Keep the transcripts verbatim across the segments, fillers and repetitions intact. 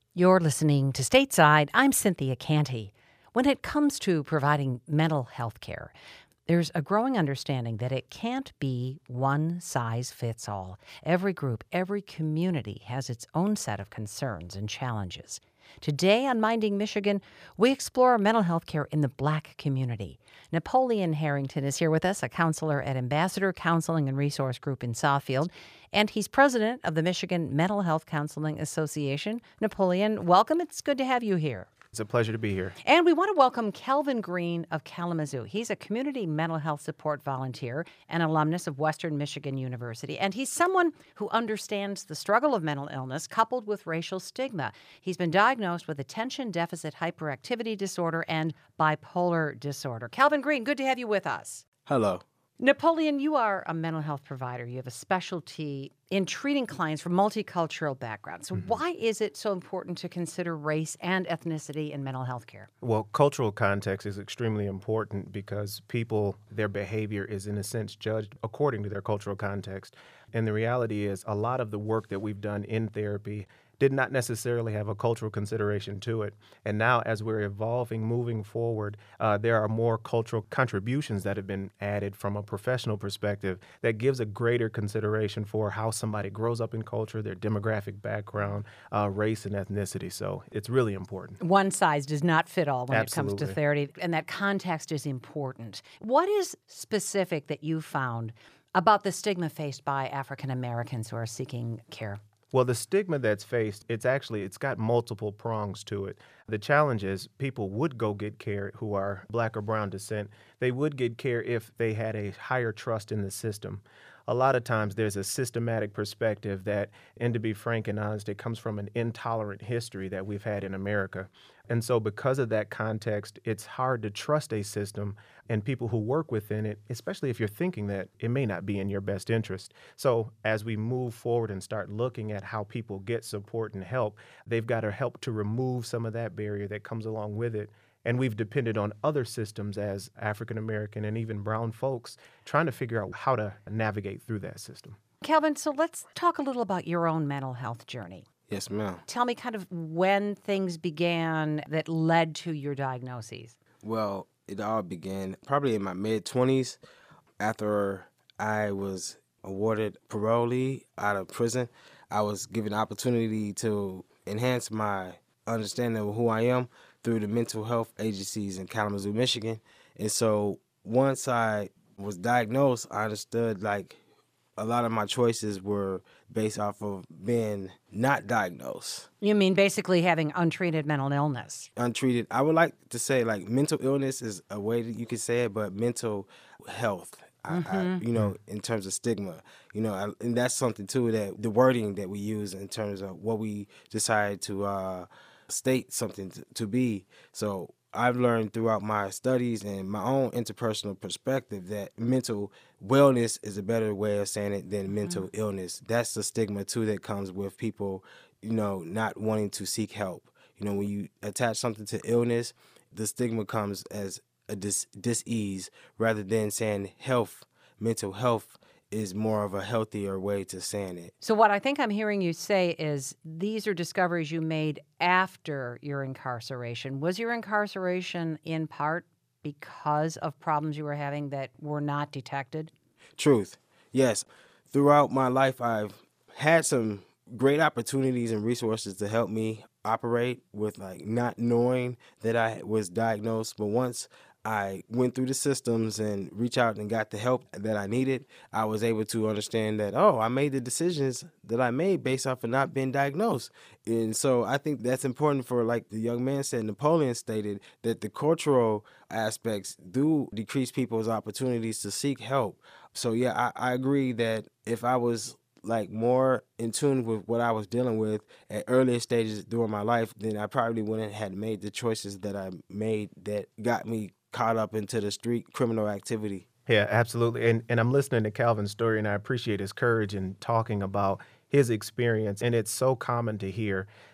You're listening to Stateside. I'm Cynthia Canty. When it comes to providing mental health care, there's a growing understanding that it can't be one size fits all. Every group, every community has its own set of concerns and challenges. Today on Minding Michigan, we explore mental health care in the Black community. Napoleon Harrington is here with us, a counselor at Ambassador Counseling and Resource Group in Sawfield, and he's president of the Michigan Mental Health Counseling Association. Napoleon, welcome. It's good to have you here. It's a pleasure to be here. And we want to welcome Kelvin Green of Kalamazoo. He's a community mental health support volunteer and alumnus of Western Michigan University. And he's someone who understands the struggle of mental illness coupled with racial stigma. He's been diagnosed with attention deficit hyperactivity disorder and bipolar disorder. Kelvin Green, good to have you with us. Hello. Napoleon, you are a mental health provider. You have a specialty in treating clients from multicultural backgrounds. So mm-hmm. why is it so important to consider race and ethnicity in mental health care? Well, cultural context is extremely important because people, their behavior is in a sense judged according to their cultural context. And the reality is a lot of the work that we've done in therapy did not necessarily have a cultural consideration to it. And now as we're evolving, moving forward, uh, there are more cultural contributions that have been added from a professional perspective that gives a greater consideration for how somebody grows up in culture, their demographic background, uh, race and ethnicity. So it's really important. One size does not fit all when Absolutely. It comes to therapy, and that context is important. What is specific that you found about the stigma faced by African Americans who are seeking care? Well, the stigma that's faced, it's actually, it's got multiple prongs to it. The challenge is people would go get care who are Black or brown descent. They would get care if they had a higher trust in the system. A lot of times there's a systematic perspective that, and to be frank and honest, it comes from an intolerant history that we've had in America. And so because of that context, it's hard to trust a system and people who work within it, especially if you're thinking that it may not be in your best interest. So as we move forward and start looking at how people get support and help, they've got to help to remove some of that barrier that comes along with it. And we've depended on other systems as African American and even brown folks trying to figure out how to navigate through that system. Kelvin, so let's talk a little about your own mental health journey. Yes, ma'am. Tell me kind of when things began that led to your diagnoses. Well, it all began probably in my mid-twenties after I was awarded parolee out of prison. I was given the opportunity to enhance my understanding of who I am through the mental health agencies in Kalamazoo, Michigan. And so once I was diagnosed, I understood like a lot of my choices were based off of being not diagnosed. You mean basically having untreated mental illness? Untreated. I would like to say like mental illness is a way that you could say it, but mental health, mm-hmm. I, I, you know, in terms of stigma, you know, I, and that's something too that the wording that we use in terms of what we decide to uh, state something to, to be. So I've learned throughout my studies and my own interpersonal perspective that mental wellness is a better way of saying it than mm-hmm. mental illness. That's the stigma, too, that comes with people, you know, not wanting to seek help. You know, when you attach something to illness, the stigma comes as a dis- dis-ease rather than saying health, mental health is more of a healthier way to saying it. So what I think I'm hearing you say is these are discoveries you made after your incarceration. Was your incarceration in part because of problems you were having that were not detected? Truth. Yes. Throughout my life, I've had some great opportunities and resources to help me operate with like not knowing that I was diagnosed. But once I went through the systems and reached out and got the help that I needed, I was able to understand that, oh, I made the decisions that I made based off of not being diagnosed. And so I think that's important for, like the young man said, Napoleon stated, that the cultural aspects do decrease people's opportunities to seek help. So, yeah, I, I agree that if I was like more in tune with what I was dealing with at earlier stages during my life, then I probably wouldn't have made the choices that I made that got me caught up into the street criminal activity. Yeah, absolutely. And and I'm listening to Calvin's story, and I appreciate his courage in talking about his experience. And it's so common to hear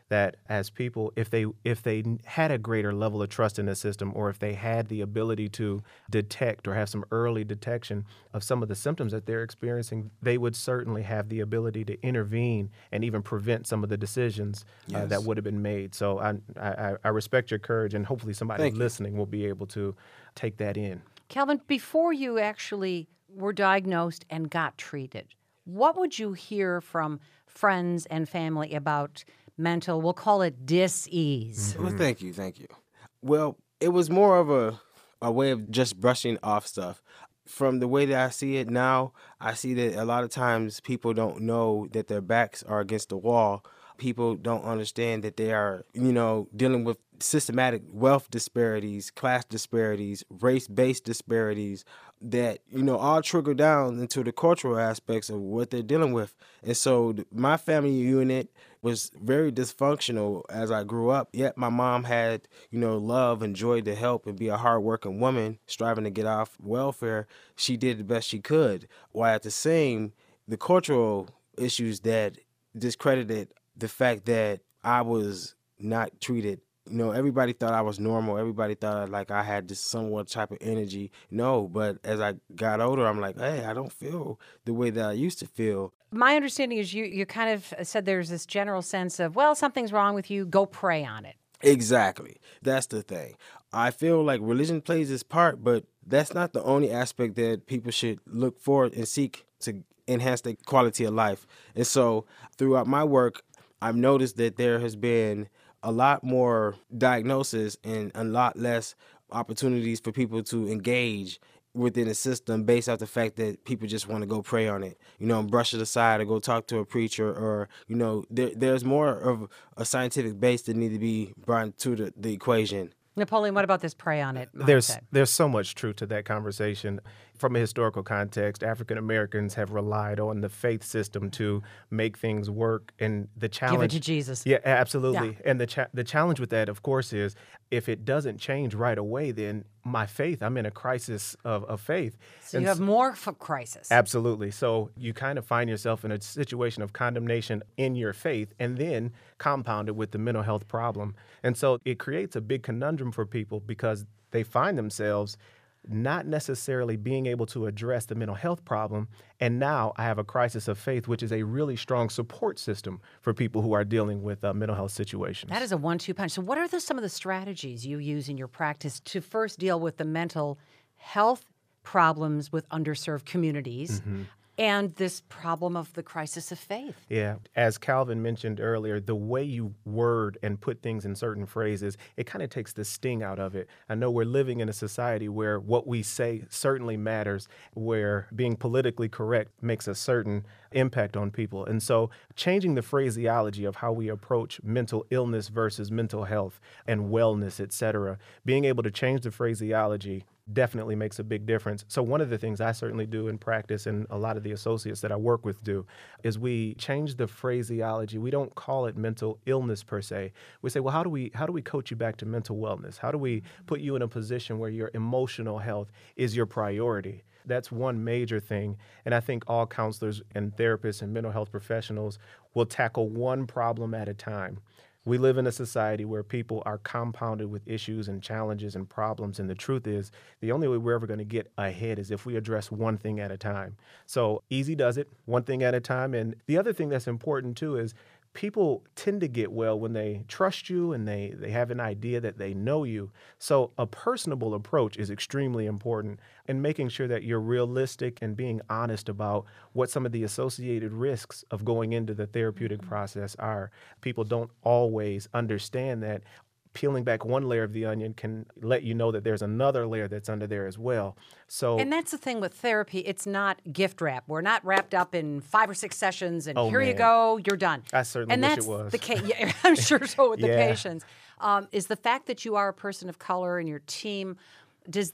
that as people, if they if they had a greater level of trust in the system, or if they had the ability to detect or have some early detection of some of the symptoms that they're experiencing, they would certainly have the ability to intervene and even prevent some of the decisions uh, Yes. that would have been made. So I, I I respect your courage, and hopefully somebody Thank you. listening will be able to take that in. Calvin, before you actually were diagnosed and got treated, what would you hear from friends and family about mental, we'll call it dis-ease? Well, thank you, thank you. Well, it was more of a a way of just brushing off stuff. From the way that I see it now, I see that a lot of times people don't know that their backs are against the wall. People don't understand that they are, you know, dealing with systematic wealth disparities, class disparities, race-based disparities that, you know, all trickle down into the cultural aspects of what they're dealing with. And so th- my family unit was very dysfunctional as I grew up. Yet my mom had, you know, love and joy to help and be a hardworking woman striving to get off welfare. She did the best she could, while at the same, the cultural issues that discredited the fact that I was not treated. You know, everybody thought I was normal. Everybody thought like I had this somewhat type of energy. No, but as I got older, I'm like, hey, I don't feel the way that I used to feel. My understanding is you, you kind of said there's this general sense of, well, something's wrong with you, go pray on it. Exactly. That's the thing. I feel like religion plays its part, but that's not the only aspect that people should look for and seek to enhance their quality of life. And so throughout my work, I've noticed that there has been a lot more diagnosis and a lot less opportunities for people to engage within the system based off the fact that people just want to go pray on it, you know, and brush it aside or go talk to a preacher, or, you know, there, there's more of a scientific base that need to be brought to the, the equation. Napoleon, what about this pray on it There's mindset? there's so much truth to that conversation. From a historical context, African Americans have relied on the faith system to make things work, and the challenge. Give it to Jesus. Yeah, absolutely. Yeah. And the cha- the challenge with that, of course, is if it doesn't change right away, then my faith, I'm in a crisis of, of faith. So And you have more f- crisis. Absolutely. So you kind of find yourself in a situation of condemnation in your faith, and then compounded with the mental health problem. And so it creates a big conundrum for people because they find themselves not necessarily being able to address the mental health problem. And now I have a crisis of faith, which is a really strong support system for people who are dealing with uh, mental health situations. That is a one two punch. So what are the, some of the strategies you use in your practice to first deal with the mental health problems with underserved communities and this problem of the crisis of faith? Yeah. As Calvin mentioned earlier, the way you word and put things in certain phrases, it kind of takes the sting out of it. I know we're living in a society where what we say certainly matters, where being politically correct makes a certain impact on people. And so changing the phraseology of how we approach mental illness versus mental health and wellness, et cetera, being able to change the phraseology definitely makes a big difference. So one of the things I certainly do in practice, and a lot of the associates that I work with do, is we change the phraseology. We don't call it mental illness per se. We say, well, how do we how do we coach you back to mental wellness? How do we put you in a position where your emotional health is your priority? That's one major thing. And I think all counselors and therapists and mental health professionals will tackle one problem at a time. We live in a society where people are compounded with issues and challenges and problems. And the truth is, the only way we're ever going to get ahead is if we address one thing at a time. So easy does it, one thing at a time. And the other thing that's important, too, is people tend to get well when they trust you and they, they have an idea that they know you. So a personable approach is extremely important, and making sure that you're realistic and being honest about what some of the associated risks of going into the therapeutic process are. People don't always understand that peeling back one layer of the onion can let you know that there's another layer that's under there as well. So, And that's the thing with therapy. It's not gift wrap. We're not wrapped up in five or six sessions and Oh, here you man. go, you're done. I certainly and wish it that's was. The case. Yeah, I'm sure so with the Yeah. patients. Um, is the fact that you are a person of color and your team, does that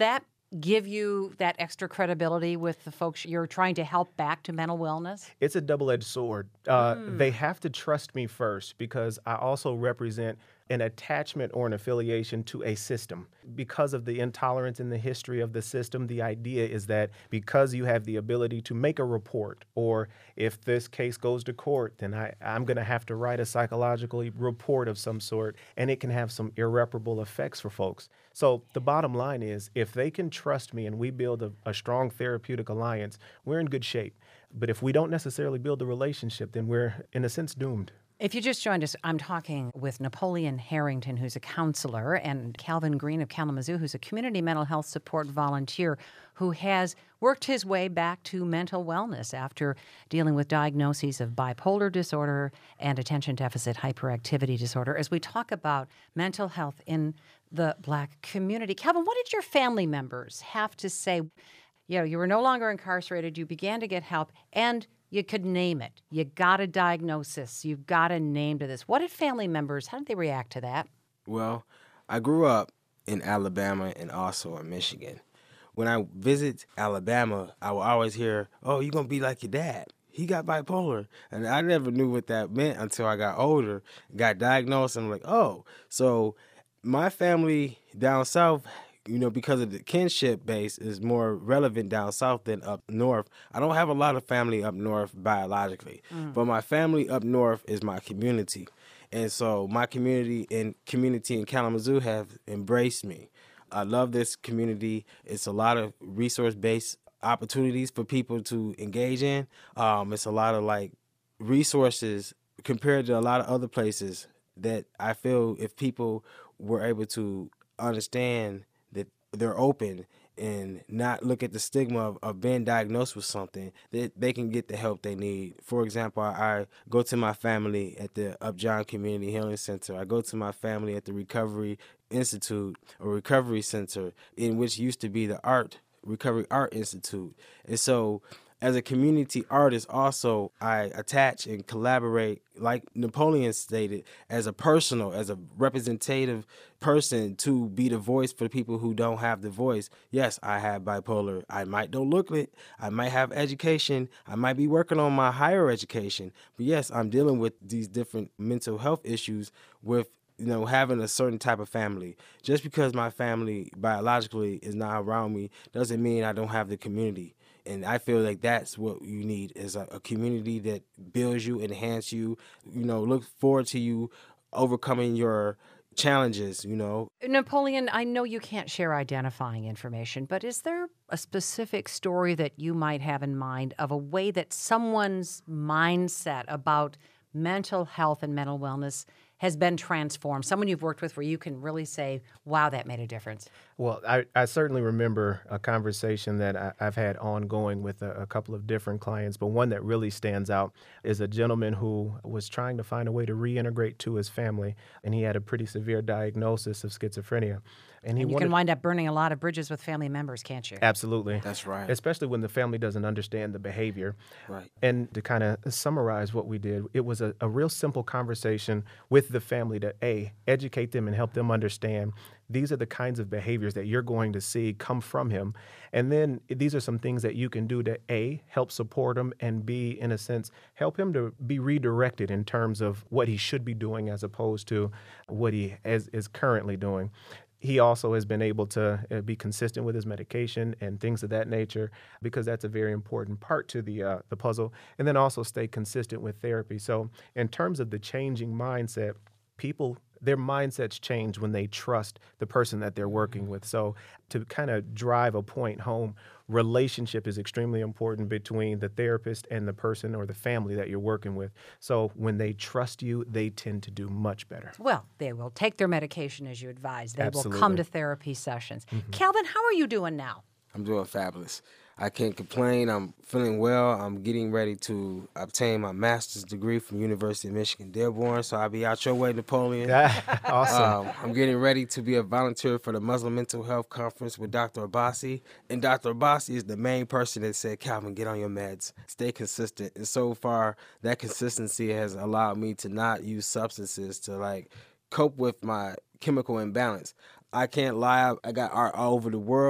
give you that extra credibility with the folks you're trying to help back to mental wellness? It's a double-edged sword. Uh, They have to trust me first because I also represent an attachment or an affiliation to a system. Because of the intolerance in the history of the system, the idea is that because you have the ability to make a report, or if this case goes to court, then I, I'm going to have to write a psychological report of some sort, and it can have some irreparable effects for folks. So the bottom line is, if they can trust me and we build a, a strong therapeutic alliance, we're in good shape. But if we don't necessarily build a relationship, then we're, in a sense, doomed. If you just joined us, I'm talking with Napoleon Harrington, who's a counselor, and Calvin Green of Kalamazoo, who's a community mental health support volunteer who has worked his way back to mental wellness after dealing with diagnoses of bipolar disorder and attention deficit hyperactivity disorder. As we talk about mental health in the Black community, Calvin, what did your family members have to say? You know, you were no longer incarcerated, you began to get help, and you could name it. You got a diagnosis. You've got a name to this. What did family members, how did they react to that? Well, I grew up in Alabama and also in Michigan. When I visit Alabama, I will always hear, oh, you're going to be like your dad. He got bipolar. And I never knew what that meant until I got older, got diagnosed, and I'm like, oh. So my family down south, you know, because of the kinship base is more relevant down south than up north. I don't have a lot of family up north biologically, mm. but my family up north is my community. And so my community and community in Kalamazoo have embraced me. I love this community. It's a lot of resource-based opportunities for people to engage in. Um, it's a lot of like resources compared to a lot of other places that I feel if people were able to understand that they're open and not look at the stigma of, of being diagnosed with something, that they can get the help they need. For example, I, I go to my family at the Upjohn Community Healing Center. I go to my family at the Recovery Institute or Recovery Center, in which used to be the Art Recovery Art Institute. And so as a community artist also, I attach and collaborate, like Napoleon stated, as a personal, as a representative person to be the voice for people who don't have the voice. Yes, I have bipolar. I might don't look it. I might have education. I might be working on my higher education. But yes, I'm dealing with these different mental health issues with, you know, having a certain type of family. Just because my family biologically is not around me doesn't mean I don't have the community. And I feel like that's what you need, is a, a community that builds you, enhance you, you know, look forward to you overcoming your challenges, you know. Napoleon, I know you can't share identifying information, but is there a specific story that you might have in mind of a way that someone's mindset about mental health and mental wellness has been transformed? Someone you've worked with where you can really say, wow, that made a difference. Well, I, I certainly remember a conversation that I, I've had ongoing with a, a couple of different clients, but one that really stands out is a gentleman who was trying to find a way to reintegrate to his family, and he had a pretty severe diagnosis of schizophrenia. And, he and you wanted, can wind up burning a lot of bridges with family members, can't you? Absolutely. That's right. Especially when the family doesn't understand the behavior. Right. And to kind of summarize what we did, it was a, a real simple conversation with the family to, A, educate them and help them understand these are the kinds of behaviors that you're going to see come from him. And then these are some things that you can do to, A, help support him, and B, in a sense, help him to be redirected in terms of what he should be doing as opposed to what he is, is currently doing. He also has been able to be consistent with his medication and things of that nature, because that's a very important part to the uh, the puzzle. And then also stay consistent with therapy. So in terms of the changing mindset, people, their mindsets change when they trust the person that they're working with. So to kind of drive a point home, relationship is extremely important between the therapist and the person or the family that you're working with. So when they trust you, they tend to do much better. Well, they will take their medication as you advise. They Absolutely. will come to therapy sessions. Mm-hmm. Calvin, how are you doing now? I'm doing fabulous. I can't complain. I'm feeling well. I'm getting ready to obtain my master's degree from University of Michigan Dearborn, so I'll be out your way, Napoleon. Awesome. Um, I'm getting ready to be a volunteer for the Muslim Mental Health Conference with Doctor Abbasi. And Doctor Abbasi is the main person that said, Calvin, get on your meds. Stay consistent. And so far, that consistency has allowed me to not use substances to, like, cope with my chemical imbalance. I can't lie. I got art all over the world.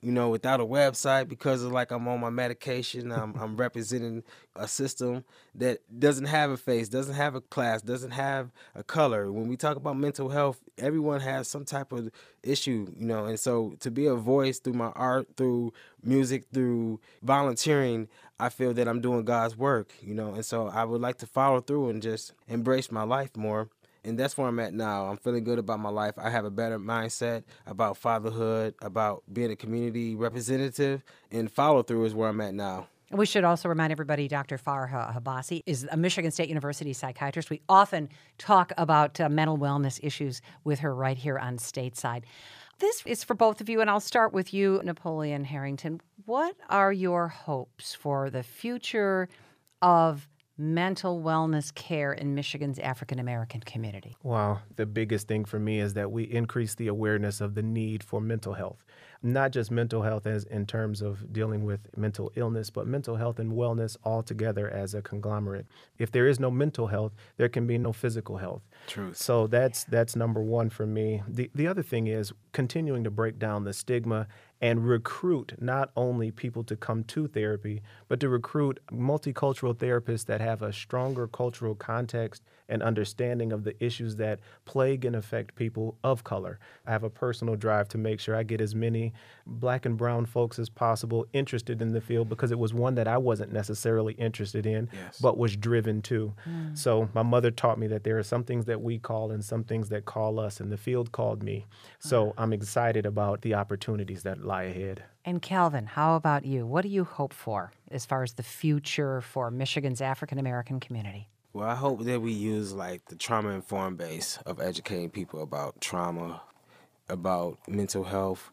you know, without a website because of like I'm on my medication. I'm, I'm representing a system that doesn't have a face, doesn't have a class, doesn't have a color. When we talk about mental health, everyone has some type of issue, you know, and so to be a voice through my art, through music, through volunteering, I feel that I'm doing God's work, you know, and so I would like to follow through and just embrace my life more. And that's where I'm at now. I'm feeling good about my life. I have a better mindset about fatherhood, about being a community representative, and follow through is where I'm at now. We should also remind everybody Doctor Farha Habasi is a Michigan State University psychiatrist. We often talk about uh, mental wellness issues with her right here on Stateside. This is for both of you, and I'll start with you, Napoleon Harrington. What are your hopes for the future of mental wellness care in Michigan's African-American community? Wow. The biggest thing for me is that we increase the awareness of the need for mental health. Not just mental health as in terms of dealing with mental illness, but mental health and wellness all together as a conglomerate. If there is no mental health, there can be no physical health. Truth. So that's that's number one for me. The the other thing is continuing to break down the stigma and recruit not only people to come to therapy, but to recruit multicultural therapists that have a stronger cultural context and understanding of the issues that plague and affect people of color. I have a personal drive to make sure I get as many black and brown folks as possible interested in the field because it was one that I wasn't necessarily interested in, yes. but was driven to. Mm. So my mother taught me that there are some things that we call and some things that call us, and the field called me. So uh-huh. I'm excited about the opportunities that lie ahead. And Calvin, how about you? What do you hope for as far as the future for Michigan's African-American community? Well, I hope that we use like the trauma-informed base of educating people about trauma, about mental health,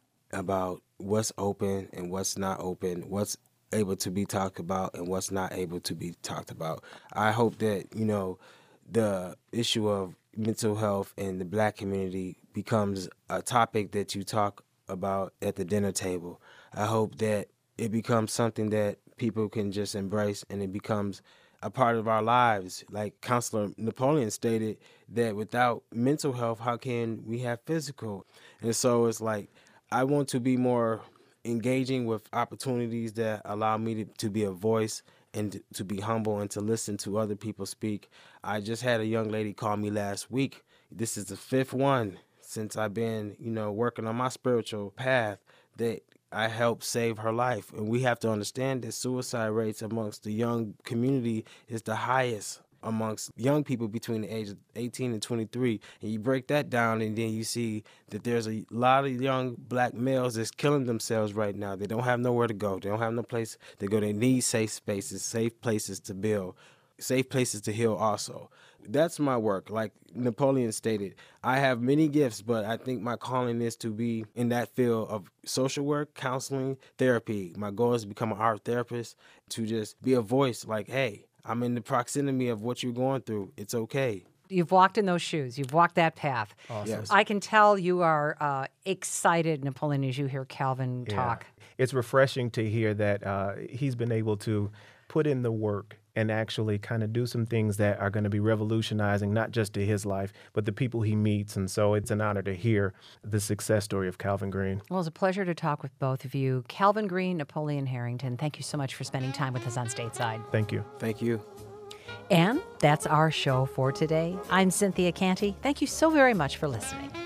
about what's open and what's not open, what's able to be talked about and what's not able to be talked about. I hope that, you know, the issue of mental health in the black community becomes a topic that you talk about at the dinner table. I hope that it becomes something that people can just embrace and it becomes a part of our lives. Like Counselor Napoleon stated that without mental health, how can we have physical? And so it's like, I want to be more engaging with opportunities that allow me to, to be a voice and to be humble and to listen to other people speak. I just had a young lady call me last week. This is the fifth one since I've been, you know, working on my spiritual path that I helped save her life. And we have to understand that suicide rates amongst the young community is the highest amongst young people between the age of eighteen and twenty-three. And you break that down and then you see that there's a lot of young black males that's killing themselves right now. They don't have nowhere to go. They don't have no place to go. They need safe spaces, safe places to build, safe places to heal also. That's my work. Like Napoleon stated, I have many gifts, but I think my calling is to be in that field of social work, counseling, therapy. My goal is to become an art therapist, to just be a voice like, hey, I'm in the proximity of what you're going through. It's okay. You've walked in those shoes. You've walked that path. Awesome. Yes. I can tell you are uh, excited, Napoleon, as you hear Calvin Yeah. talk. It's refreshing to hear that uh, he's been able to put in the work and actually kind of do some things that are going to be revolutionizing, not just to his life, but the people he meets. And so it's an honor to hear the success story of Calvin Green. Well, it's a pleasure to talk with both of you. Calvin Green, Napoleon Harrington, thank you so much for spending time with us on Stateside. Thank you. Thank you. And that's our show for today. I'm Cynthia Canty. Thank you so very much for listening.